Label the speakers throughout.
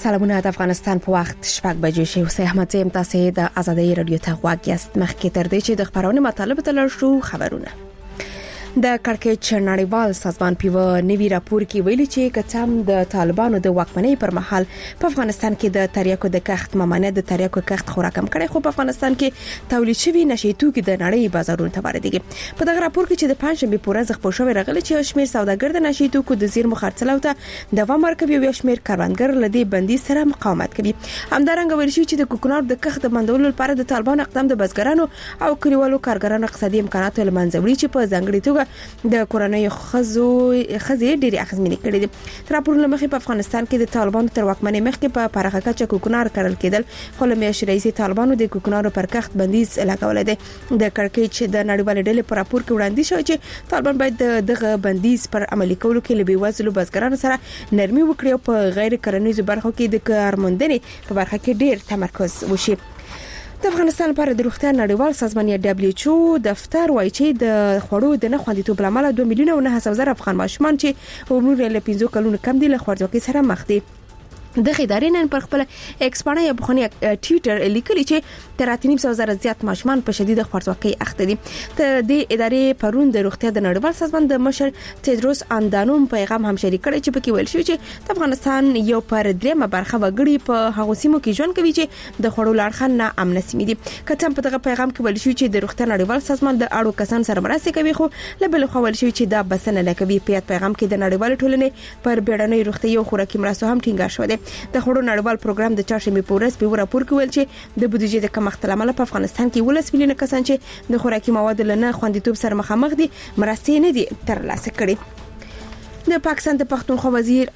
Speaker 1: سلامونه د افغانستان په وخت شپږ بجې شي. حسین احمد زیم تاسو د ازادي رادیو ته غواګیست. مخکې تر دې چې د خبرونو مطالب ته لاړ شو، خبرونه د کرکټ نړیوال سازمان په نوي راپور کې ویلي چې کڅام د طالبانو د واکمنۍ پر مهال په افغانستان کې د تریاکو د کښت ممانعت د تریاکو کښت خورا کم کړي، خو په افغانستان کې تولید شوی نشي توکي د نړۍ بازارونو ته واردېږي. په دغه راپور کې چې د پنځمې پورې ځخ پوښوي راغلي چې شمیر سوداګر د نشي توکو د زیرمو خرڅلاو ته دوام ورکوي او شمیر کاروانګر لدی بندي سره مقاومت کوي. همدارنګه ویل شوی چې د کوکنارو د کښت د بندولو لپاره د طالبانو اقدام د بزګرانو او کلیوالو کارګرانو اقتصادي امکانات له منځه وړي چې په ځانګړي توګه د کورنۍ خزې ډېری اخزمنې کړې دي. تر راپور لمخې په افغانستان کې د طالبانو تر واکمنۍ مخکې په پراخه کچه کوکنار کرل کېدل، خو له میاشتې راهیسې طالبانو د کوکنارو پر کښت بندیز لګولې ده. د کرکټ د نړیوال ډلې په راپور کې وړاندې شوی چې طالبان باید دغه بندیز پر عملي کولو کې له بیوزلو بزګرانو سره نرمي وکړي او په غیر کرنیزو برخو کې د کارموندنې په برخه کې ډېر تمرکز وشي. د افغانستان لپاره د روغتیا نړیوال سازمان یا WHO دفتر وایي چې د خوړو د نه خوندیتوب لامل 2,900,000 افغان ماشومان چې عمر له 15 کلونو کم دي له خوارځواکۍ سره مخ دي. د ادارې نن پر خپل ایکس باندې یا بخونی ټویټر لیکلی چې تر 3,000 زیات ماشومان په شدید خوارځواکۍ اخته دي. د ادارې پرون د روغتیا د نړیوال سازمان د مشر تدروس اندانوم پیغام هم شریک کړی چې پکې ویل شوی چې د افغانستان یو پر درېمه برخه وګړي په هغو سیمو کې ژوند کوي چې د خوړو لړخن نه امن سیمې دي. کله په دغه پیغام کې ویل شوی چې د روغتیا نړیوال سازمان د اړو کسان سره مرسته کوي، خو له بل خوا ویل شوی چې دا بسنه نه کوي. په پیغام کې د نړیوال ټولنې پر بیړنۍ روغتي او خوراکي مرستو هم ټینګار شوی دی. د خوړو نړیوال پروګرام د چاشمې پورس په راپور کې ویل چې د بودیجې د کمښت لامل په افغانستان کې 10 میلیونه کسان چې د خوراکي موادو لنه خوندیتوب سره مخامخ دي مرستې نه دي ترلاسه کړي. د پاکستان د پښتونخوا وزیر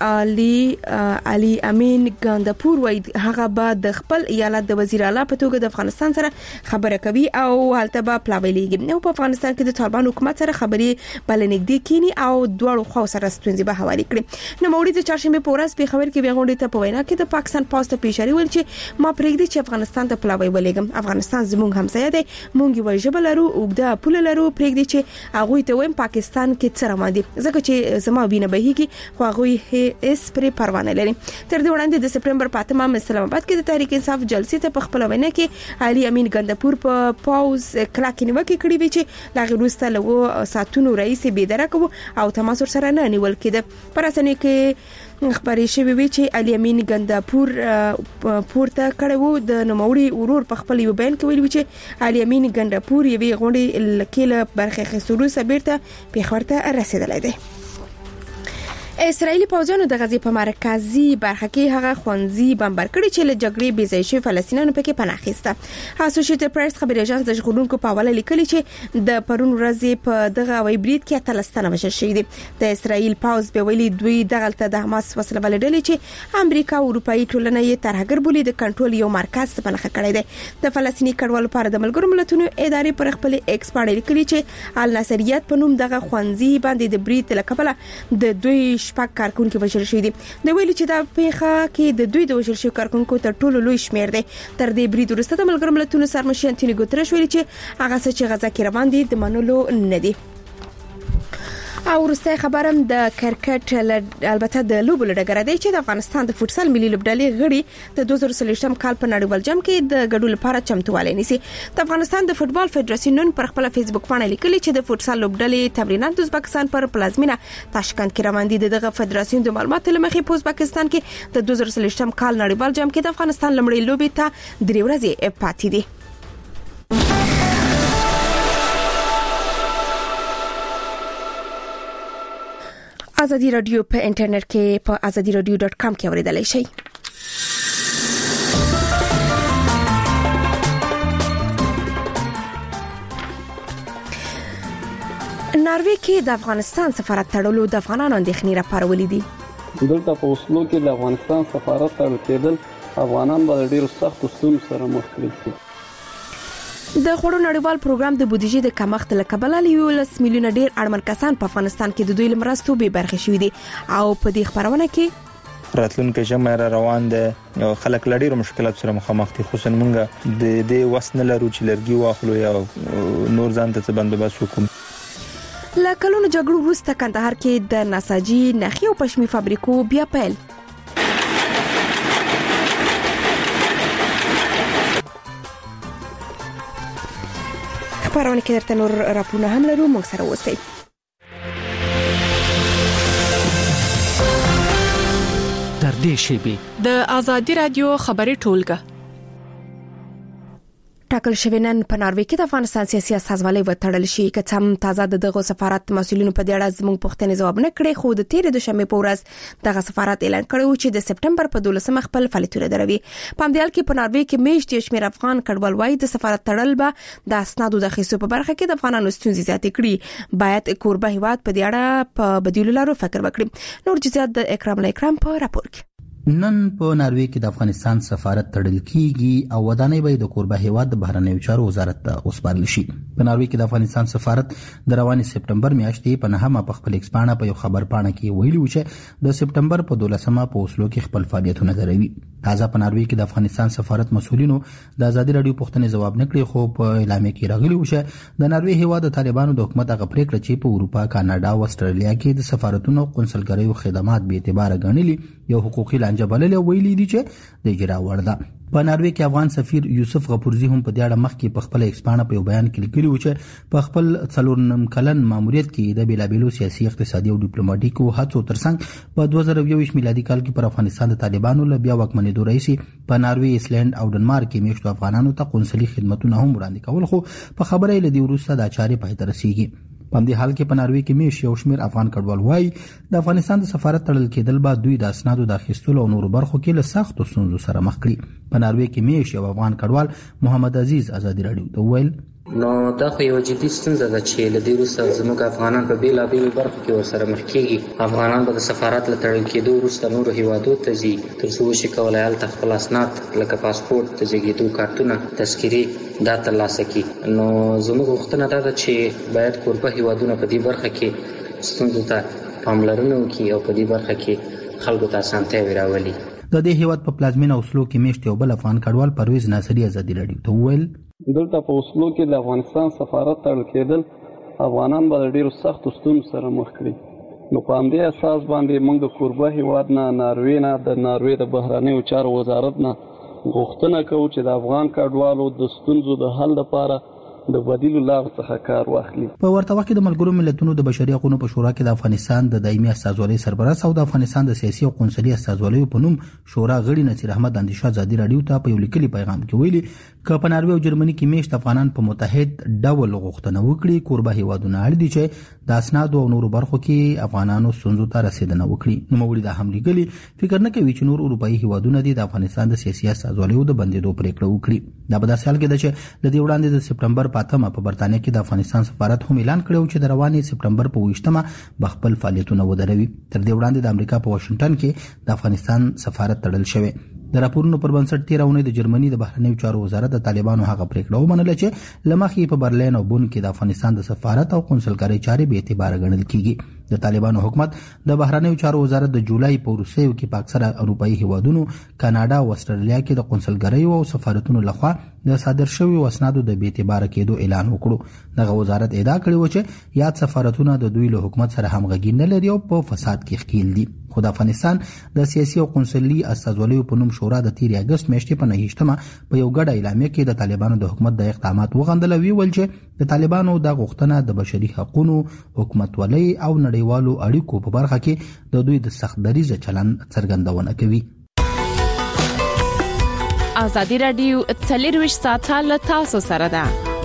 Speaker 1: علي امین ګاندپور وایي هغه به د خپل ایالت د وزیر اعلی په توګه د افغانستان سره خبرې کوي او هلته به پلاویږي. نو په افغانستان کې د طالبان حکومت سره خبرې بلنګدي کینی او دوړو خو سره ستونزې به حواله کړي. نو موري د چاشمې پورس په خبر کې بیغونډه ته په وینا کې د پاکستان پوسټ پیشری ویل چې ما پرېږدي چې افغانستان ته پلاوی ولېګم. افغانستان زموږ همسایه دی، موږ یو ژبه لرو او د پوله لرو، پرېږدي چې هغه ته وایم پاکستان کې څه روان دي ځکه چې زما نه بهيږي خو هغه اس پر پروانه لري. تر دې وړاندې د سپټمبر 5 اسلام آباد کې د تحریک انصاف جلسې ته په خپل وینا کې علي امین ګندپور په پاوز کلاکې نیوکه کړې وی چې لاغه روسته له ساتونو رئیس بيدرک او تماس سره نه نیول کېده. پر اسنه کې خبرې شوې وی چې علي امین ګندپور پورته کړو د نوموړي ورور په خپل یو بیان کې ویل چې علي امین ګندپور یوې غونډې لکه برخه خسرو سبیرته په خبرته رسیدلې ده. اسرائیلی پوځیانو د غزې په مرکزی برخه کې هغه خونځي بمبار کړي چې له جګړې بې ځای شوي فلسطینیانو پکې پناه اخیسته. اسوسییټډ پریس خبري اژانس د ژغورونکو په حواله لیکلي چې د پرون ورځې په دغه هوایي برید کې 13 تنه وژل شوي دي. د اسرائیل پوځ به ویلي دوی دغلته د حماس وسله بل ډلې چې امریکا او اروپאי ټولنه یې ترهګر بولي د کنټرول یو مرکز پناه کړی دی. د فلسطیني کډوالو لپاره د ملګرو ملتونو ادارې پر خپل ایکس باندې لیکلي چې النصریت په نوم دغه خونځي باندې د برید لکبله د دوی شپږ کارکونکو وژل شوي دي. د ویلي چې دا پیښه کې د دوی د وژل شوي کارکونکو تر ټولو لوی شمیر دی. تر دې برید وروسته د ملګرو ملتونو سرمشر انټونیو ګوتریش ویلي چې هغه څه چې غزا کې روان دي د منلو نه دي. او ورسته خبرم د کرکټ البته د لوبو لړګره دی چې د افغانستان د فوتسال ملي لوبډلې غړي د 2023م کال په نړیوال جام کې د ګډون لپاره چمتووالی نیسي. د افغانستان د فوتبال فدراسیون نن پر خپل فیسبوک باندې لیکلي چې د فوتسال لوبډلې تمرینات د ازبکستان پر پلازمینه تاشکند کې روان دي. دغه فدراسیون د معلوماتو لمخې په ازبکستان کې د 2023م کال نړیوال جام کې د افغانستان لمړی لوبې ته 3 ورځې پاتې دي. ازادي رادیو په انټرنیټ کې په azadieradio.com کې اوریدلای شئ. ناروې کې د افغانستان سفارت تړلو د افغانانو اندېښنې راپارولې دي.
Speaker 2: دلته په اوسلو کې د افغانستان سفارت تړل کېدل افغانان به ډېر سخت ستونزو سره مخ کړي.
Speaker 1: د خوړو نړیوال پروګرام د بودیجې د کمښت له کبله 10 میلیونه ډیر اړمن کسان په افغانستان کې د دوی لمرستو به برخه شوي دي او په دې خبرونه کې
Speaker 3: راتلونکي ژمه را روان ده. خلک لړۍ مشکلات سره مخامخ دي، خصوصا موږ د دې وسنه لرو چې لرګي واخلو یا نور ځان ته بندوبست وکړو.
Speaker 1: له کلونو جګړو وروسته کندهار کې د نساجي نخي او پشمي فابریکو بیا پیل. خبرونه کې درته نور راپورونه هم لرو، موږ سره اوسئ.
Speaker 4: تر دې شیبې
Speaker 5: د آزادي رادیو خبري ټولګه
Speaker 1: ټاکل شوی نن په ناروې کې د افغانستان سیاسي استازولۍ وتړل شي. که څم تازه دغه سفارت مسؤلینو په دې اړه زموږ پوښتنې ځواب نه کړي، خو د تیر دوشنبه په ورځ دغه سفارت اعلان کړی چې د سپټمبر په 12 خپل فعالیتونه دروي. په همدې حال کې په ناروې کې میشت شمیر افغان کډوال وایي د سفارت تړل به د اسنادو د خصوصي په برخه کې د افغانانو ستونزې زیاتې کړي. باید کوربه هیواد په دې اړه په بدیلو لارو فکر وکړي. نور جزئیات د اکرام په راپور کې.
Speaker 6: نن په ناروې کې د افغانستان سفارت تړل کیږي او ودانۍ به د کوربه هیواد د بهرنیو چارو وزارت ته وسپارل شي. په ناروې کې د افغانستان سفارت د رواني سپټمبر میاشتې په 9 په خپل ایکسپانه په یو خبر پاڼه کې ویلي و چې د سپټمبر په 12 په اوسلو کې خپل فعالیتونه دروي. تازه په ناروې کې د افغانستان سفارت مسؤلینو د آزادي رادیو پوښتنې ځواب نه کړي، خو په اعلامیه کې راغلي و چې د ناروې هیواد د طالبانو د حکومت هغه پریکړه چې په اروپا، کاناډا او استرالیا کې د سفارتونو او قونسلګریو خدمات به اعتبار غنلي یو حقوقي لانجه بللې ویلي دي چې د اجرا وړ ده. په ناروې کې افغان سفیر یوسف غفورزی هم په دې اړه مخکې په خپل ایکسپانه په بیان کې لیکلي و چې په خپل 4 کلن ماموریت کې د بیلابېلو سیاسي، اقتصادي او ډیپلوماټیکو هڅو ترڅنګ په 2021 میلادي کال کې پر افغانستان د طالبانو له بیا واکمنېدو راځي په ناروې، ایسلند او ډنمارک کې میشتو افغانانو ته قونسلي خدماتونه هم وړاندې کول، خو په خبره یې لدی وروسته د چارې پای ته رسیږي. په دې حال کې په ناروې کې میش یو شمیر افغان کډوال وایي د افغانستان د سفارت تړل کېدل به دوی د اسنادو د اخیستلو او نورو برخو کې له سختو ستونزو سره مخ کړي. په ناروې کې میش یو افغان کډوال محمد عزیز آزادي رادیو ته ویل
Speaker 7: نو دا خو یو جدي ستونزه ده چې له دې وروسته زموږ افغانان په بیلابېلو برخو کې ورسره مخ کېږي. افغانان به د سفارت له تړل کېدو وروسته نورو هیوادو ته ځي تر څو وشي کولی هلته خپل اسناد لکه پاسپورټ، د زیږېدو کارتونه، تذکرې دا ترلاسه کړي. نو زموږ غوښتنه دا ده چې باید کوربه هیوادونه په دې برخه کې ستونزو ته پاملرنه وکړي او په دې برخه کې خلکو ته اسانتیاوې راولي.
Speaker 6: د دې هیواد په پلازمینه اوسلو کې میشت یو بل افغان کډوال پرویز ناصری آزادي رادیو ته ویل
Speaker 2: دلته په اوسلو کې د افغانستان سفارت تړل کېدل افغانان به د ډیرو سختو ستونزو سره مخ کړي. نو په همدې اساس باندې موږ د کوربه هیواد نه ناروې د بهرنیو چارو وزارت نه غوښتنه کوو چې د افغان کډوالو د ستونزو د حل لپاره د بدیلو لارو څخه کار واخلي.
Speaker 6: په ورته وخت کې د ملګرو ملتونو د بشري حقوقو په شورا کې د افغانستان د دایمي استازولۍ سرپرست او د افغانستان د سیاسي او قونسلي استازولیو په نوم شورا غړي نصیر احمد اندیشه آزادي رادیو ته په یو لیکلي پیغام کې ویلي چې په ناروې او جرمني کې میشت افغانان په متحد ډول غوښتنه وکړي کوربه هیوادونه اړ دي چې د اسناد او نورو برخو کې افغانانو ستونزو ته رسیدنه وکړي. نو موږ د هم لیکلي فکر نه کوي چې نور اروپאי هیوادونه د افغانستان د سیاسي استازولیو د بندیدو پریکړه وکړي. دا په داسې حال کې ده چې د دې وړاندې د سپټمبر په 8 په برتانیې کې د افغانستان سفارت هم اعلان کړو چې د رواني سپټمبر په 20 به خپل فعالیتونه ودروي. تر دې وړاندې د امریکا په واشنگټن کې د افغانستان سفارت تړل شوی. د راپورونو پر بنسټ 13 اونۍ د جرمني د بهرنیو چارو وزارت د طالبانو هغه پریکړه ومنله چې لمخې په برلین او بون کې د افغانستان د سفارت او قونسلګرۍ چارې به اعتبار غنل کیږي. د طالبانو حکومت د بهرنیو چارو وزارت د جولای په وروستیو کې په اکثره اروپאי هیوادونو، کاناډا او استرالیا کې د قونسلګریو او سفارتونو لخوا د صادر شویو اسنادو د بې اعتبار کېدو اعلان وکړو. دغه وزارت ادعا کړې و چې یاد سفارتونه د دوی له حکومت سره همغږي نه لري او په فساد کې ښکیل دي. خو د افغانستان د سیاسي او قونسلي استازولیو په نوم شورا د 13 اگست میاشتې په 9 په یو ګډه اعلامیه کې د طالبانو د حکومت د اقدامات وغندل او ویل چې د طالبانو د غوښتنه د بشري حقوقو، حکومتولۍ او نړیوالو اړیکو په برخه کې د دوی د سخت دریځ چلند څرګندونه کوي.
Speaker 5: آزادي رادیو 24 ساعته له تاسو سره ده.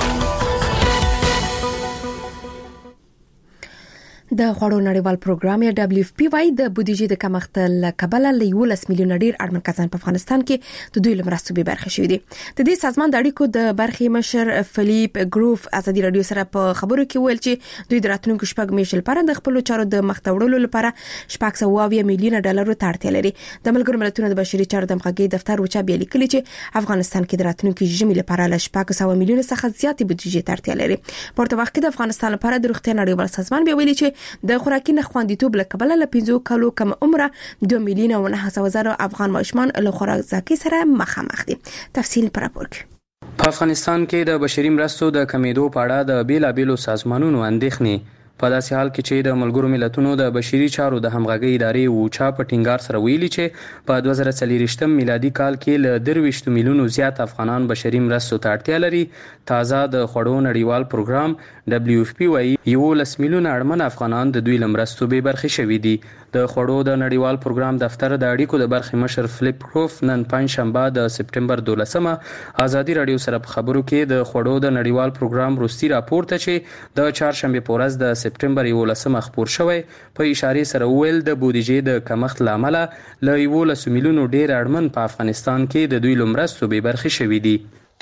Speaker 1: د غوړو نړیوال پروګرام یا WFP وايي د بودیجې د کمښت له کبله له 11 میلیون ډیر اړمن کسان په افغانستان کې د دوی لمرستو به برخه شوي دي. د دې سازمان د اړیکو د برخې مشر فلیپ ګروف آزادي رادیو سره په خبرو کې ویل چې دوی د راتلونکو شپږ میاشتې لپاره د خپل چارو د مخته وړلو لپاره 720 میلیون ډالر ته اړتیا لري. د ملګرو ملتونو د بشري چارو د همغږي دفتر وچا بیا لیکلي چې افغانستان کې د راتلونکو ژمي لپاره له 700 میلیون څخه زیاتې بودیجې ته اړتیا لري. په ورته وخت کې د افغانستان لپاره د روغتیا نړیوال سازمان بیا ویلي چې د خوراکي نخواندیتوب له کبله له 5 کالو کم عمره 2 میلیون او 900,000 افغان ماشومان له خوراکي سره مخامخ دي. تفصیل پر راپور کې.
Speaker 8: په افغانستان کې د بشري مرستو د کمیدو په اړه د بیلابېلو سازمانونو اندېښنې په داسې حال کې چې د ملګرو ملتونو د بشري چارو د همغږۍ ادارې اوچا په ټینګار سره ویلي چې په 2040 میلادي کال کې له 23 میلیونو زیات افغانان بشري مرستو ته اړتیا لري. تازه د خوړو نړیوال پروګرام WFP وايي 11 میلیونه اړمن افغانان د دوی لمرستو به برخې شوي دي. د خوړو د نړیوال پروګرام دفتر د اړیکو د برخې مشر فلیپ کروف نن پنځشنبه د سپټمبر 12مه ازادي رادیو سره په خبرو کې د خوړو د نړیوال پروګرام روسي راپور ته چې د چهارشنبه په ورځ د سپټمبر 11مه خبر شوی په اشاره سره ویل د بودیجې د کمښت لامل له 11 میلیونو ډیر اړمن په افغانستان کې د دوی لمرستو به برخې شوي دي.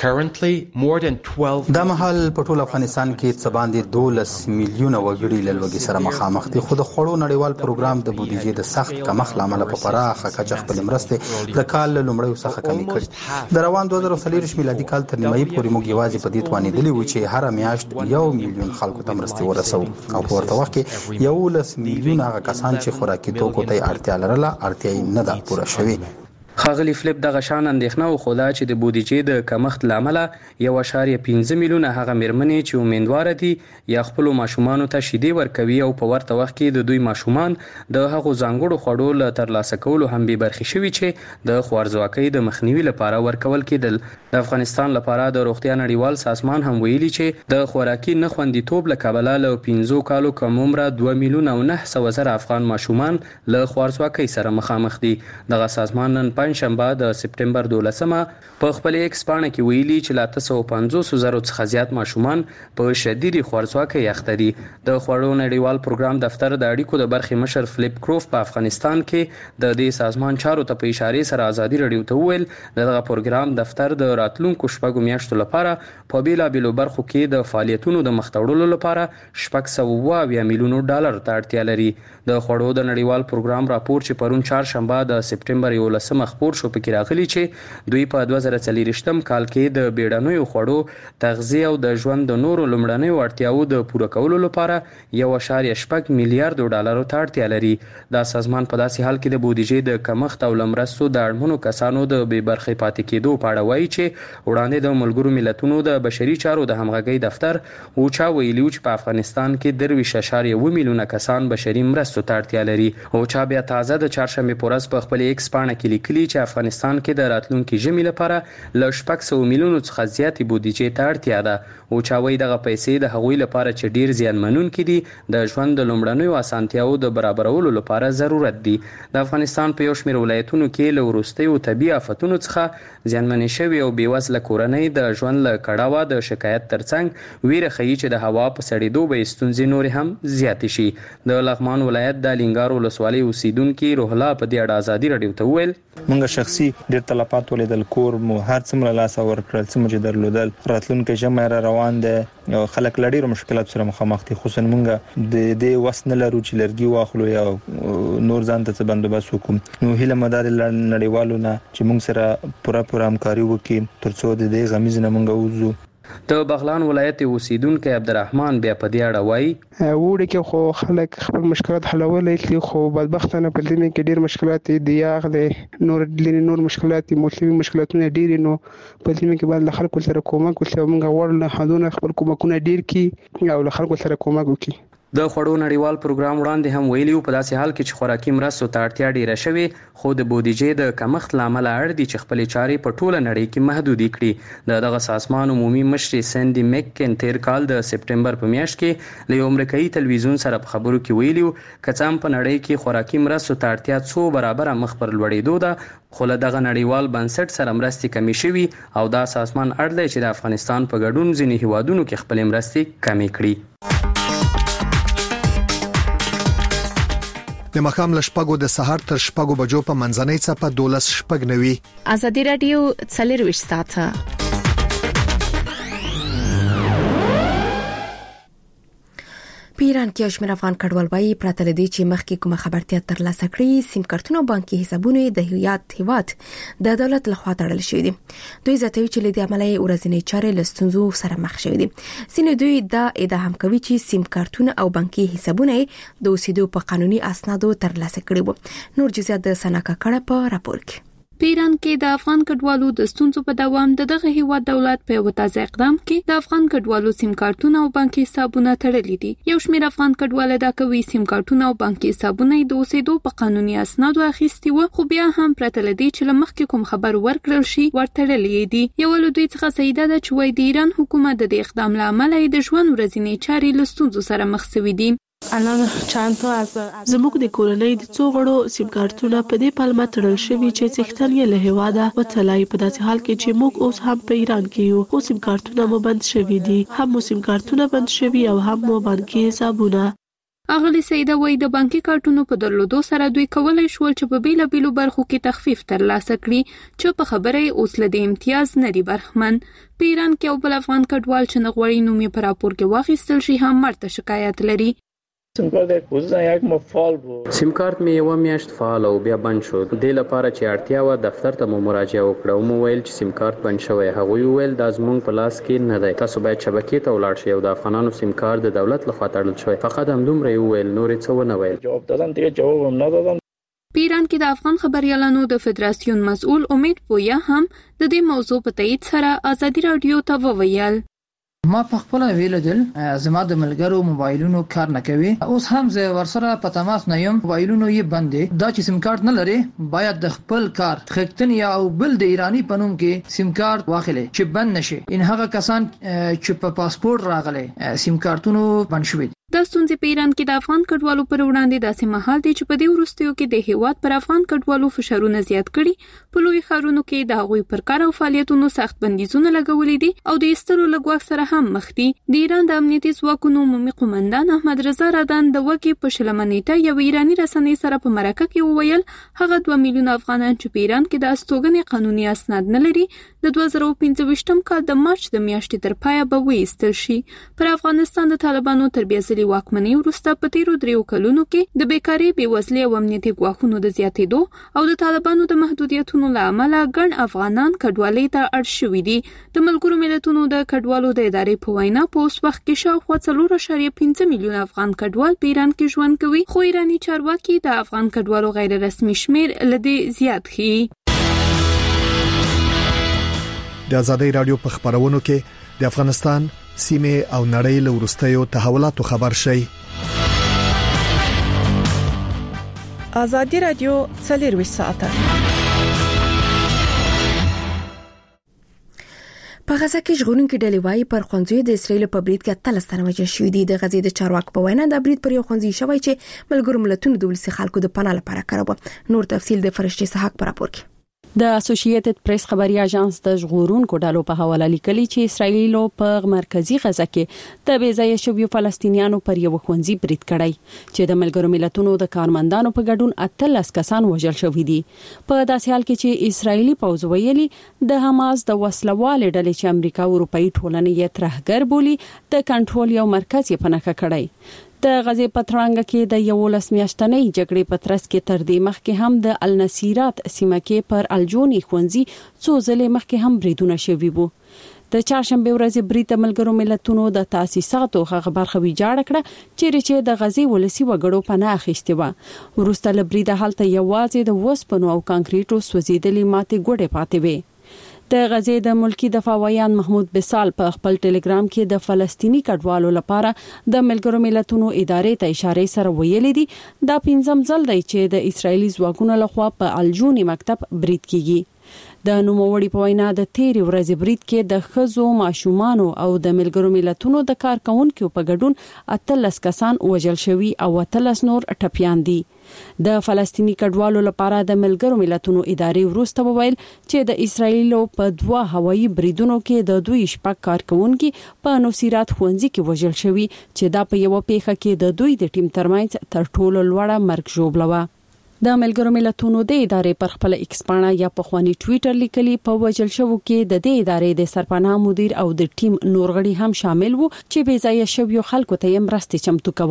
Speaker 6: دا مهال په ټول افغانستان کې څه باندې 12 میلیونه وګړي له لوږې سره مخامخ دي، خو د خوړو نړیوال پروګرام د بودیجې د سخت کمښت لامل په پراخه کچه خپل مرستې د کال له لومړیو څخه کمې کړې. د روان 2040 میلادي کال تر نیمایي پورې موږ یوازې په دې توانېدلي وو چې هر میاشت 1 میلیون خلکو ته مرستې ورسوو او په ورته وخت کې 11 میلیون هغه کسان چې خوراکي توکو ته اړتیا لرله اړتیا یې نه ده پوره شوې.
Speaker 8: ښاغلي فلیپ دغه شان اندېښنه وښوده چې د بودیجې د کمښت لامل 1.5 میلیونه هغه میرمنې چې امیدوار دي یا خپل ماشومان ته شیدې ورکوي او په ورته وخت کې د دوی ماشومان د هغو ځانګړو خوړو له ترلاسه کولو هم به برخې شوي چې د خوارځواکۍ د مخنیوي لپاره ورکول کېدل. د افغانستان لپاره د روغتیا نړیوال سازمان هم ویلي چې د خوراکي نه خوندیتوب له کبله له 15 کالو کم عمره 2 میلیونه او 900 زره افغان ماشومان له خوارځواکۍ سره مخامخ دي. دغه سازمان نن پنځشنبه د سپټمبر 12مه په خپل ایکس پاڼه کې ویلي چې لا 350 زره څخه زیات ماشومان په شدیدي خوارځواکۍ اخته دي. د خوړو نړیوال پروګرام دفتر د اړیکو د برخې مشر فلیپ کروف په افغانستان کې د دې سازمان چارو ته په اشاره سره ازادي رادیو ته ویل دغه پروګرام دفتر د راتلونکو شپږو میاشتو لپاره په بیلابیلو برخو کې د فعالیتونو د مخته لپاره 620 میلیونو ډالر ته اړتیا لري. د خوړو د نړیوال پروګرام راپور چې پرون چهارشنبه د سپټمبر 11مه خبر شو پکې راغلي چې دوی په 2040 کال کې د بیړنیو خوړو تغذیه او د ژوند د نورو لومړنیو اړتیاو د پوره کولو لپاره 1.8 میلیارډ ډالر ته اړتیا لري. دا سازمان په داسې حال کې د بودیجې د کمښت او لمرستو د اړمنو کسانو د بې برخې پاتې کېدو په اړه وایي چې وړاندې د ملګرو ملتونو د بشري چارو د همغږۍ دفتر اوچا ویلي چې په افغانستان کې 23.1 میلیونه کسان بشري مرستو ته اړتیا لري. اوچا بیا تازه د چهارشنبه په ورځ په خپل ایکس پاڼه کې لیکلي چې افغانستان کې د راتلونکي ژمي لپاره له 600 میلیونو څخه زیاتې بودیجې ته اړتیا ده. اوچا وایي دغه پیسې د هغوی لپاره چې ډیر زیانمنونکي دي د ژوند د لومړنیو اسانتیاو د برابرولو لپاره ضرورت دي. د افغانستان په یو شمېر ولایتونو کې له وروستیو طبي آفتونو څخه زیانمنې شوي او بېوزله کورنۍ د ژوند له کړاوه د شکایت ترڅنګ ویره ښیي چې د هوا په سړېدو به ستونزې نورې هم زیاتې شي. د لغمان ولایت د لینګار ولسوالۍ اوسیدونکي روح الله په دې اړه ازادي رادیو ته وویل
Speaker 3: موږ شخصي ډېر تلفات ولیدل، کور مو هر څومره لاسه ورکړل، څه مو چې درلودل. راتلونکی ژمی را روان دی، خلک له ډېرو مشکلاتو سره مخامخ دي، خصوصا موږ د دې وس نه لرو چې لرګي واخلو یا نور ځان ته څه بندوبست وکړو. نو هیله مو دا ده نړیوالو نه چې موږ سره پوره همکاري وکړي تر څو د دې غمیز نه موږ ووځو.
Speaker 8: د بغلان ولایت اوسیدونکي عبدالرحمن بیا په دې اړه وایي
Speaker 9: وړي کې خو خلک خپل مشکلات حلولای شي، خو بدبختانه په دې کې ډیر مشکلات دي، یاغ نور مشکلات دي، موسمي مشکلاتونه ډیر نو په دې کې باید له خلکو سره کومک وشي. موږ غواړو حدونه خپل کومکونه ډیر کړي او له خلکو سره کومک وکړي.
Speaker 8: د خوړو نړیوال پروګرام وړاندې هم ویلي په داسې حال کې چې خوراکي مرستو ته اړتیا ډیره شوې، خو د بودیجې د کمښت لامل اړ دي چې خپل چارې په ټوله نړۍ کې محدودې کړي. دغه سازمان عمومي مشر سندي میکن تیر کال د سپټمبر په میاشت کې له امریکایي تلویزیون سره په خبرو کې ویلي که څه هم په نړۍ کې خوراکي مرستو ته اړتیا څو برابر مخ پر لوړېدو ده، خو له دغه نړیوال بنسټ سره مرستې کمې شوي او دا سازمان اړ دی چې د افغانستان په ګډون ځینې هیوادونو کې خپل مرستې کمې کړي.
Speaker 10: د مخام له شپږو د سهار تر شپږو بجو په منځنۍ څپه 12:09
Speaker 5: ازادي رادیو 24 ساعته.
Speaker 1: په ایران کې شمېر افغان کډوال وايي پرته لدی چې مخکې کومه خبرتیا ترلاسه کړي سیم کارتونو بانکي حسابونه د هیواد د دولت لخوا تړل شوی دي. دوی زیاتوي چې لدی عملي ورځنی چارې له ستونزو سره مخ شوی دي. سینې دوی دا ادعا هم کوي چې سیم کارتونه او بانکي حسابونه د اوسېدو په قانوني اسنادو ترلاسه کړي وو. نور جزئیات د سناکا کړه په راپور کې.
Speaker 11: په ایران کې د افغان کډوالو د ستونزو په دوام دغه هیواد دولت په یو تازه اقدام کې د افغان کډوالو سیم کارتونه او بانکي حسابونه تړلي دي. یو شمېر افغان کډوال دا کوي سیم کارتونه او بانکي حسابونه د اوسېدو په قانوني اسنادو اخیستي وو، خو بیا هم پرته لدی چې لمخکې کوم خبر ورکړل شي ورتړلې دي. یو له دوی څخه سیده ده چې وایي د ایران حکومت د اقدام له امله د ژوند ورځنی چارې له ستونزو سره مخ شوي دي.
Speaker 12: زموږ د کورنۍ د څو غړو سیم کارتونه په دې پلمه تړل شوي چې څښتن یې له هیواده وتلای، په داسې حال کې چې موږ اوس هم په ایران کې یو، خو سیم کارتونه مو بند شوي دي، هم مو سیم کارتونه بند شوي او هم مو بانکي حسابونه.
Speaker 11: اغلی سیده وای د بانکي کارتونو په درلودو سره دوی کولای شول چې په بیلابیلو برخو کې تخفیف ترلاسه کړي، چې په خبره اوس له دې امتیاز نه دی برخمن. په ایران کې یو بل افغان کډوال چې نغوړی نوم یې په راپور کې واخیستل شي هم مرته شکایت لري.
Speaker 13: سیم کارت مې یو میاشت فعال او بیا بند شو. د لپاره چې اړتیا و دفتر ته مو مراجعه وکړه او مو ویل چې سیم کارت بند شوی. هغه ویل دا زموږ په لاس کې نه دی، تاسو باید شبکې ته ولاړ شئ او د افغانانو سیم کارت د دولت لخوا تړل شوی. فقط همدومره ویل، نور څه ونه ویل.
Speaker 11: جواب هم نه دادم. په ایران کې د افغان خبريالانو د فدراسیون مسؤل امید پویا هم د دې موضوع په تایید سره ازادي رادیو ته وویل.
Speaker 14: ما په خپل ویلدل زما د ملګرو موبایلونو کار نه کوي، اوس هم زه ورسره په تماس نه یم، موبایلونو یې بند دي. دا چې سیم کارت نه لري باید د خپل کار خښتن یا او بل د ایرانی پنوم کې سیم کارت واخلي چې بند نشي. ان هغه کسان چې په پاسپورت راغلي سیم کارتونو بند شوي.
Speaker 11: د ستونزې په ایران کې د افغان کډوالو پر وړاندې داسې مهال دی چې په دې وروستیو کې د هیواد پر افغان کډوالو فشارونه زیات کړي. په لوی ښارونو کې د هغوی پر کار او فعالیتونو سخت بندیزونه لګولي دي او د ایستلو لګواک سره هم مخ دي. د ایران د امنیتي ځواکونو عمومي قومندان احمد رضا رادان د وګي په شلمنیټه یو ایرانی رسنۍ سره په مرکه کې وویل هغه 2 میلیون افغانان چې په ایران کې د استوګنې قانوني اسناد نه لري د 2015 کال د مارچ د میاشتې تر پایه به وایستل شي. پر افغانستان د طالبانو تربیه واکمنۍ وروسته په تیرو 3 کلونو کې د بیکاری، بېوزلۍ او امنیتي ګواښونو د زیاتېدو او د طالبانو د محدودیتونو له امله ګڼ افغانان کډوالۍ ته اړ شوي دي. د ملګرو ملتونو د کډوالو د ادارې په وینا په اوس وخت کې شاوخوا 4.5 میلیون افغان کډوال په ایران کې ژوند کوي، خو ایرانی چارواکي د افغان کډوالو غیر رسمي شمیر له دې زیات ښيي.
Speaker 10: د ازادۍ رادیو په خبرونو کې د افغانستان سیمه او نړۍ له وروستیو تحولاتو خبر شي.
Speaker 1: ازادي رادیو 24 ساعته په غزا کې ژغورونکي ډلې وايي پر خوندزوی د اسرایل په برید کې 13 تنه وژل شوي دي. د غزې د چارواکو په وینا د برید پر یو خوندزوی شوی چې ملګرو ملتونو د ولسي خلکو د پناه لپاره کړو. نور تفصيل د فرشتي صحاک پر راپور کې.
Speaker 15: د اسوسییټډ پریس خبري اژانس د ژغورونکو ډلو په حواله لیکلي چې اسرایل په مرکزی غزا کې د بېځایه شویو فلسطینیانو پر یو ښوونځي برید کړی چې د ملګرو ملتونو د کارمندانو په ګډون 18 کسان وژل شوي دي. په داسې حال کې چې اسرایلی پوځ ویلي د حماس د وسلوال ډلې چې امریکا او اروپאי ټولنې یې ترهګر بولي د کنټرول یو مرکز یې پناه کړی. د غزې پترانګ کې د 11 میاشتنۍ جګړې په ترڅ کې تر دې مخکې هم د النصيرات سیمه کې پر الجونی خوندزي څو ځلې مخکې هم بریدونه شوي وو. د چهارشنبه ورځې برید د ملګرو ملتونو د تاسیساتو هغه برخه ویجاړ کړه چې د غزې ولسی وګړو پناه اخیستي و. وروسته له بریده حالت یوازې د وسپنو او کانکریټو سوځیدلې ماتې ګوډې پاتې وې. د غزې د ملکی دفاع ویان محمود بسال په خپل ټلګرام کې د فلسطینی کډوالو لپاره د ملګرو ملتونو ادارې ته اشاره سره ویلي دي دا 5م ځل دی چې د اسرایلی ځواکونو لخوا په الجونی مکتب برید کیږي. د نوموړي په وینا د تیرې ورځې برید کې د خزو، ماشومان او د ملګرو ملتونو د کارکونکو په ګډون 18 کسان وژل شوي او 18 نور ټپيان دي. د فلسطینی کډوالو لپاره د ملګرو ملتونو ادارې وروسته وویل چې د اسرایل په 2 هوایي بریدونو کې د دوی شپږ کارکونکو په نصيرات خوندزي کې وژل شوي چې دا په یو پیښه کې د دوی د ټیم ترمنځ تر ټولو لوړه مرګ ژوبله و. د ملګرو ملتونو د ادارې پر خپل ایکس پاڼه یا په خواني ټوئیټر لیکلي په وژل شوو کې د دې ادارې د سرپناه مدیر او د ټیم نورغړي هم شامل وو چې بې ځایه شویو خلکو ته مرستې چمتو کولې.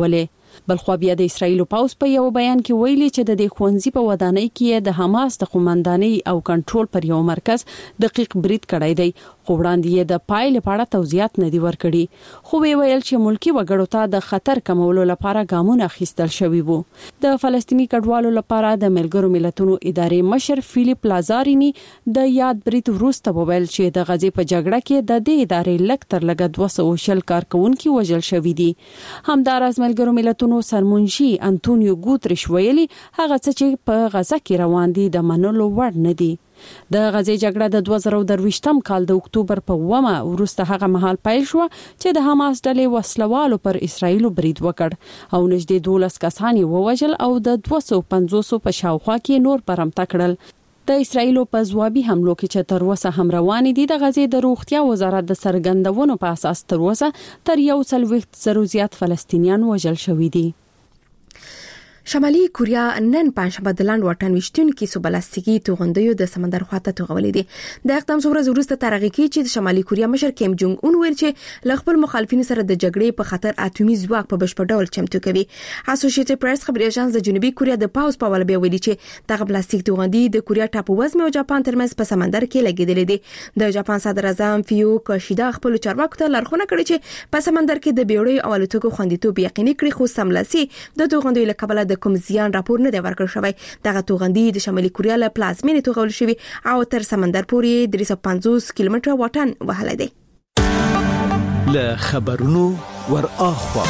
Speaker 15: بلخو بیا د اسرایل پاوس په یو بیان کې ویلي چې د ښوونځي په ودانۍ کې د حماس د قومندانۍ او کنټرول پر یو مرکز دقیق برید کړی دی، خو وړاندې د پایلې په اړه توضیحات نه دی ورکړي. خو ویل چې ملکی وګړو ته د خطر کمولو لپاره ګامونه اخیستل شوي وو. د فلسطینی کډوالو لپاره د ملګرو ملتونو ادارې مشر فیلیپ لازارینی د یاد برید وروسته وویل چې د غزې په جګړه کې د دې ادارې لږ تر لږه 200 کارکونکي وژل شوي دي. همداراز ملګرو ملتونو سرمنشي انټونیو ګوتریش ویلي هغه څه چې په غزه کې روان دي د منلو وړ نه دي. د غزې جګړه د 2023 کال د اکتوبر په 1 وروسته هغه مهال پیل شو چې د حماس ډلې وسلوالو پر اسرایل برید وکړ او نږدې 12 کسان ووژل او د 250 په شاوخوا کې نور برمته کړل. د اسرایل په ځوابي حملو کې چې تر اوسه هم روان دي د غزې د روغتیا وزارت د سرګندونو په اساس تر اوسه تر 140 زیات فلسطینیان وژل شوي دي.
Speaker 1: شمالي کوریا نن پنځشنبه د لاند واټن وشتونکو سوبلاستیکي توغندیو د سمندر خواته توغولې دي. د اقدام څو ورځې وروسته ترغیږي چې د شمالي کوریا مشر کیم جونګ اون ویل چې له خپل مخالفینو سره د جګړې په خطر اټومي ځواک په بشپړ ډول چمتو کوي. اسوسییټډ پریس خبري اژانس د جنوبي کوریا د پاوز په اړه بیا ویلي چې دغه پلاستیک توغندي د کوریا ټاپو وزمه او جاپان ترمنځ په سمندر کې لګیدلې دي. د جاپان صدر اعظم فیو کشیدا خپل چارواکو ته لارښوونه کړې چې په سمندر کې د بیړۍ او الوتکو خوندیتوب یقیني کړي، خو سملاسي د توغندیو له کبله د کوم زیان راپور نه دی ورکړل شوی. دغه توغندي د شمالي کوریا له پلازمینې توغول شوی او تر سمندر پورې 350 کیلومتره واټن وهلی دی.
Speaker 4: له خبرونو ور اخوا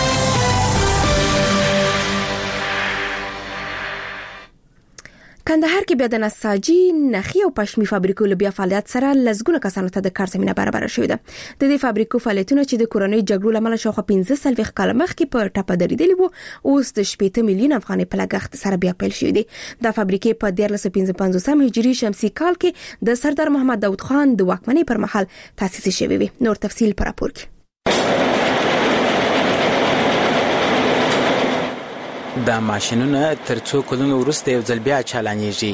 Speaker 1: کندهار کې بیا د نساجي نخي او پشمي فابریکو له بیا فعالیت سره لزګونه کسانو ته د کار زمينه برابر شوې ده. د دې فابریکو فعالیتونه چې د کورونی جګړو لامل شاوخوا 15 کال مخکې په ټاپه درېدلې وو اوس د 8 میلیون افغانۍ په لګښت سره بیا پیل شوې دي. د فابریکې په 1355 هجري شمسي کال کې د سردار محمد داود خان د واکمنۍ پر مهال تاسیس شوې وي. نور تفصیل پر راپور کې.
Speaker 16: دا ماشینونه تر څو کلونو وروسته یو ځل بیا چالانېږي.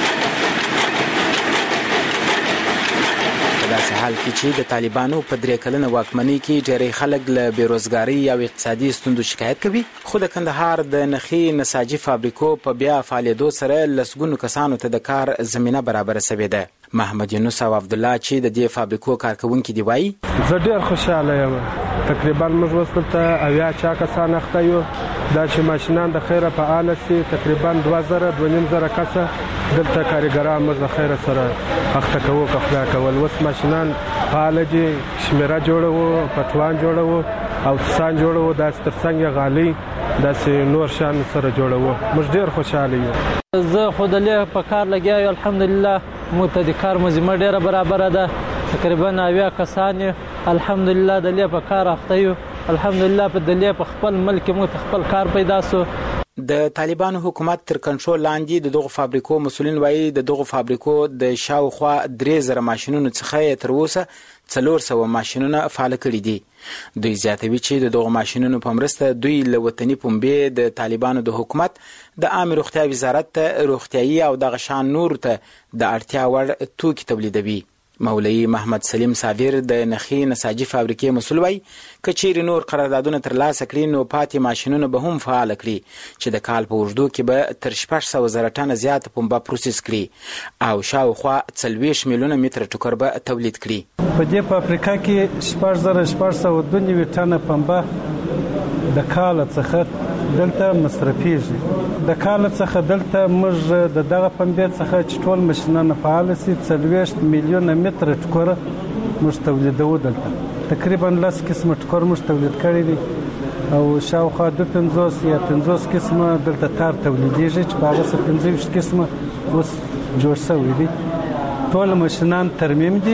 Speaker 16: په داسې حال کې چې د طالبانو په 3 کلنه واکمنۍ کې ډېری خلک له بیروزګارۍ او اقتصادي ستونزو شکایت کوي، خو د کندهار د نخي نساجي فابریکو په بیا فعالیدو سره لسګونو کسانو ته د کار زمینه برابره شوې ده. محمد یونس او عبد الله چې د دې فابریکو کارکونکي دی وایي
Speaker 17: زه ډېر خوشاله یم. تقریبا موږ وسته ته 80 کسان اخته یو. دا چې ماشینان د خیره فعال سي تقریبا 2000 کسه دلته کاریګران موږ د خیره سره اخته کوو کفلا کول. وس ماشینان فعال دي، شمیره جوړو، پټوان جوړو او تسان جوړو، دا سترڅنګ غالي داسې نور شان سره جوړو. موږ ډېر خوشاله یو.
Speaker 18: زه خود له په کار لګیا یم، الحمدلله مو ته د کار مزمه ډیره برابر ده. تقریبا 90 کسان الحمدلله د له په کار اخته یو. الحمدلله په دلې په خپل ملک مو خپل کار پیدا سو.
Speaker 16: د طالبانو حکومت تر کنټرول لاندې د دغه فابریکو مسولین وایي د دغه فابریکو د شاوخوا 3000 ماشینونو څخه تر اوسه 400 ماشینونه فعال کړي دي. دوی زیاتوي چې د دغه ماشینونو په مرسته دوی له وطني پنبې د طالبانو د حکومت د عامه روغتیا وزارت ته روغتیايي او دغه شان نور ته د اړتیا وړ توکي تولیدوي. مولوی محمد سلیم صابر د نخي نساجي فابریکې مسؤل وایي کچېرې نور قراردادونه ترلاسه کړي نو پاتې ماشینونه به هم فعال کړي چې د کال په اوږدو کې به تر 600,000 ټنه زیاته پنبه پروسس کړي او شاوخوا 40 میلیونه متر ټوکر به تولید کړي.
Speaker 17: په دې فابریکه کې 6,402 ټنه پنبه د کال څخه دلته مصرفيږي. د کال څخه دلته موږ د دغه پنبې څخه چې ټول ماشینونه فعال سي 40 میلیونه متر ټوکر موږ تولیدوو. دلته تقریبا 10 قسمه ټوکر موږ تولید کړی دي او شاوخوا 250 یا 50 قسمه دلته تار تولیدېږي چې په هغه 15 قسمه اوس جوړ شوي دي. ټول ماشینان ترمیم دي.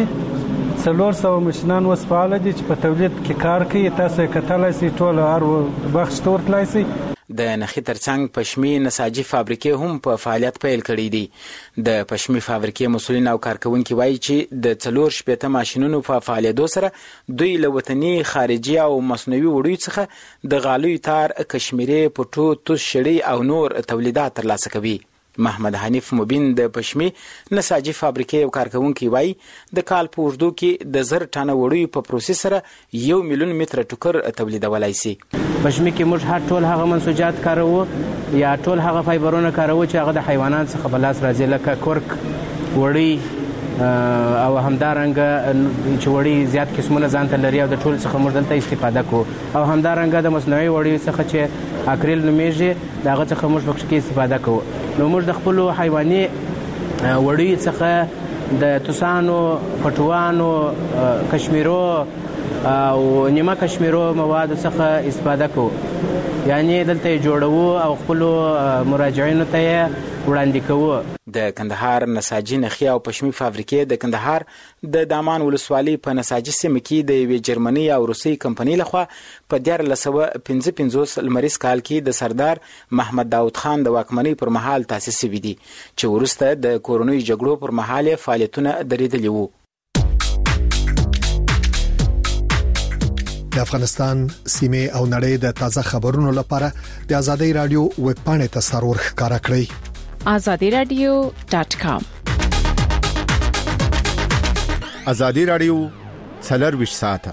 Speaker 17: 400 ماشینان اوس فعال دي چې په تولید کې کار کوي. تاسو یې کتلای شئ ټول هر وخت ورتلای شئ.
Speaker 16: د نخي ترڅنګ پشمي نساجي فابریکې هم په فعالیت پیل کړی دي. د پشمي فابریکې مسؤلین او کارکونکي وایي چې د 4 ماشینونو په فعالیتو سره دوی له وطني خارجي او مصنوعي وړیو څخه د غالیو تار، کشمیري، پټو، توس شړۍ او نور تولیدات ترلاسه کوي. محمد حنیف مبین د پشمي نساجي فابریکې یو کارکونکي وایي د کال په اوږدو کې د 1000 ټنه وړیو په پروسس سره 1 میلیون متر ټوکر تولیدولای شي.
Speaker 19: پشمي کې موږ ټول هغه منسوجات کاروو یا ټول هغه فایبرونه کاروو چې هغه د حیوانات څخه بلاس راځي، لکه کورک، وړي او همدارنګه چې وړي زیات قسمونه ځان ته لري او د ټول څخه موږ دلته استفاده کوو، او همدارنګه د مصنوعي وړیو څخه چې اکریل نومیږي د هغه څخه موږ پکې استفاده کوو. نو موږ د خپلو حیواني وړیو څخه د توسانو، پټوانو، کشمیرو او نیمه کشمیرو مواد څخه استفاده کوو، یعنی دلته جوړو او خپلو مراجعینو ته وړاندې کوو.
Speaker 16: د کندهار نساجي نخي او پشمي فابریکې د کندهار د دامان ولسوالۍ په نساجي سیمه کې د یوې جرمني او روسي کمپنۍ لخوا په 1955 لمریز کال کې د سردار محمد داود خان د واکمنۍ پر مهال تاسیس شوی دی چې وروسته د کورونی جګړو پر مهال فعالیتونه درېدلي وو.
Speaker 10: د افغانستان سیمه او نړۍ د تازه خبرونو لپاره د ازادي رادیو ویب پاڼې ته سرور ښکارا کړئ
Speaker 5: azadiradio.com.
Speaker 20: ازادي رادیو 24 ساعته.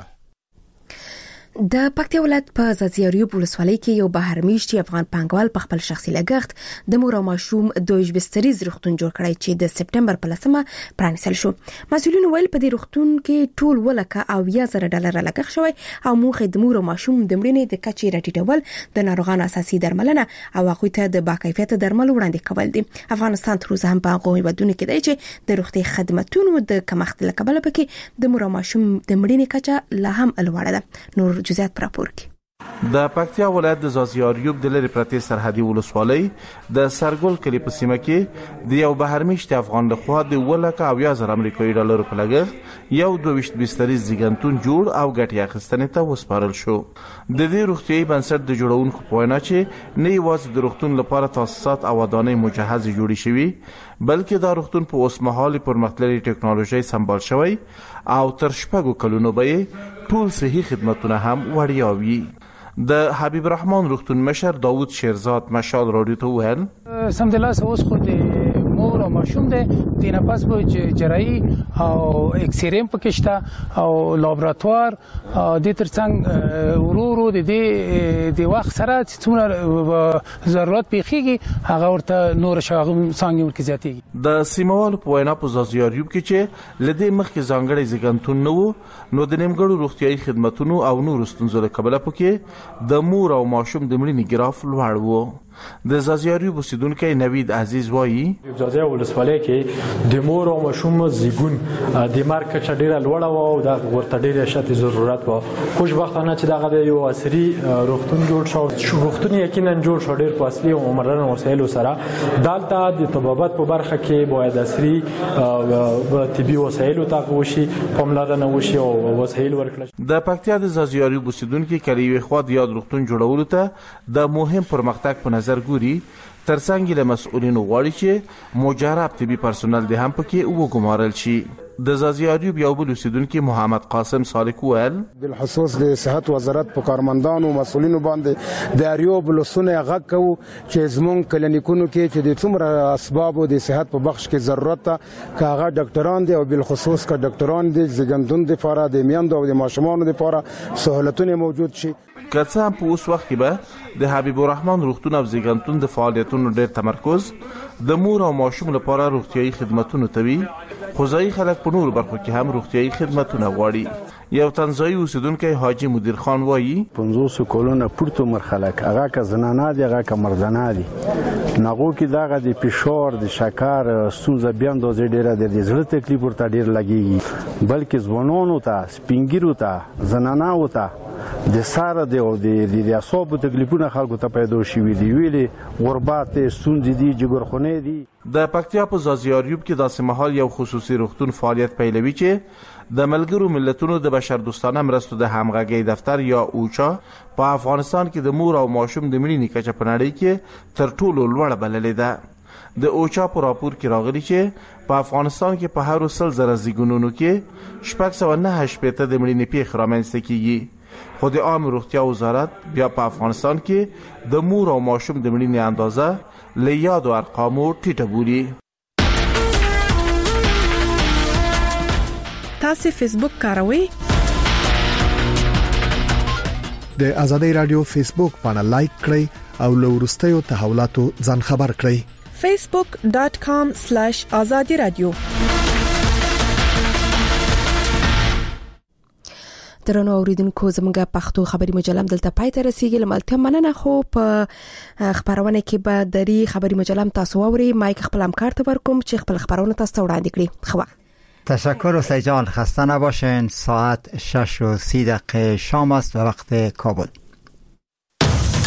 Speaker 1: د پکتیا ولایت په زازیاریوب ولسوالۍ کې یو بهرمیشتي افغان پانګوال په خپل شخصي لګښت د مور او ماشوم دوج بستریز روغتون جوړ کړی چې د سپټمبر په 10مه پرانیستل شو. مسؤلین ویل په دې روغتون کې ټول ولکه او $1000 لګښت شوی او موخه د مور او ماشوم د مړینې د کچې راټیټول، د ناروغانو اساسي درملنه او هغوی ته د باکیفیت درمل وړاندې کول دي. افغانستان تر اوسه هم په هغو هیوادونو کې دی چې د روغتي خدماتو د کمښت له کبله پکې د مور او ماشوم د مړینې کچه لا هم لوړه ده. نور جزئیات پر راپور کې.
Speaker 21: د پکتیا ولایت د زازیاریوب د لری پرتی سرحدي ولسوالۍ د سرګل کلی په سیمه کې د یو بهرمیشت افغان لخوا د ولکه او $1000 امریکایي ډالر په لګښت یو 22 بستري زیګنتون جوړ او ګټي اخیستنې ته وسپارل شو. د دې روغتيایي بنسټ د جوړونکو په وینا چې نه یوازې د روغتون لپاره تاسیسات او ودانۍ مجهز جوړې شوي، بلکې دا روغتون په اوسمهالي پرمختللي ټکنالوژي سمبال شوی او تر شپږو کلونو به ټول صحي خدماتونه هم وړیا وي. د حبیب الرحمن روغتون مشر داوود شیرزاد مشال رادیو ته وویل
Speaker 22: سمدلاسه اوس خو د مور او ماشوم د نفس په جراحي او اکسریم پکشته او لابراتوار د ترڅنګ ورورو د وخت سره څومره ضرورت پیخیږي هغه ورته نور شاغم څنګه ورکه زیاتیږي.
Speaker 21: د سیموال په وینا په زازیاریوب کې چې لدې مخکې ځانګړي زیګنتون نو نو د نیمګړو روغتيایي خدماتونو او نور ستونزو له کبله پکې د مور او ماشوم د مړینې ګراف لوړ وو. د زازیاریوب اوسیدونکو نوید عزیز وایي
Speaker 23: زازیا ولسوالۍ کې د مور او ماشوم زیګون د مارکه چډیره لوړه و او د ورته ډیره شته ضرورت و. خوشبختانه چې دغه یو عصري روغتون جوړ شو. روغتون یقینا جوړ شو ډیر په اصلي او مدرن وسایلو سره. دالته د طبابت په برخه کې باید عصري طبي وسایلو ته وشي، پاملرنه وشي او وسایل ورکړل.
Speaker 21: د پکتیا د زازیاریوب اوسیدونکو کلیوي خو د یاد روغتون جوړولو ته د مهم پرمختګ په نظر ګوري، ترڅنګ له مسؤلینو غواړي چې مجرب طبي پرسونل د هم پکې وګمارل شي. د زازیاریوب یو بل اوسیدونکو محمد قاسم سالک ویل
Speaker 24: بالخصوص د صحت وزارت په کارمندانو مسؤلینو باندې د اریوب لسونه غږ کو چې زمون کلینیکونو کې چې د څومره اسباب د صحت په بخش کې ضرورت ته کاغه ډاکټران دي او بالخصوص کا ډاکټران دي زګندون د لپاره د میاندو او د ماشومان لپاره سہولتونه موجود شي.
Speaker 21: کڅه په اوس وخت کې به د حبیب الرحمن روغتون او زیګنتون د فعالیتونو ډېر تمرکز د مور او ماشوم لپاره روغتيایي خدماتونو توي، خو ځای خلک په نور برخو کې هم روغتيایي خدماتونه غواړي. یو تنزایی اوسیدونکی حاجی مدیر خان وایي
Speaker 25: 500 کلونه پورته مرخلک هغه که زنانه دي هغه که مردانه دي نغو کې دغه د فشار د شکر ستونزه بیا اندازې ډیره د زړه تکلیف ورته ډیر لګیږي، بلکې ځوانانو ته سپینګیرو ته زنانه ته د ساره دی او د اعصابو تکلیفونه خلکو ته پیدا شوي دي، ویلې غربت ستونزې دي، جګرخونې دي.
Speaker 21: د پکتیا په زازیاریوب کې داسې مهال یو خصوصي روغتون فعالیت پیلوي چې د ملګرو ملتونو د بشردوستانه مرستو د همغږۍ دفتر یا اوچا په افغانستان کې د مور او ماشوم د مړینې کچه په نړۍ کې تر ټولو لوړه بللې ده. د اوچا په راپور کې راغلي چې په افغانستان کې په هر 100,000 زیګونونو کې 609 د مړینې پیښې رامنځته کیږي، خو د عام روغتیا وزارت بیا په افغانستان کې د مور او ماشوم د مړینې اندازه له یادو ارقامو ټیټه بولي.
Speaker 1: تاسو فیسبوک کاروئ؟
Speaker 10: د آزادۍ رادیو فیسبوک باندې لایک کړئ او له وروستیو تحولاتو ځان خبر کړئ.
Speaker 1: facebook.com/azadiradio. درنو اوریدونکو زموږه پښتو خبري مجلم دلته پای ته رسیدي. لملته مننه خو په خبرونه کې به دری خبري مجلم تاسو اوري. مایک خپل همکار ته ورکوم چې خپل خبرونه تاسو وړاندې کړي. خو
Speaker 2: تشکر حسین جان، خسته نباشین. ساعت 6:30 شام است و وقت کابل.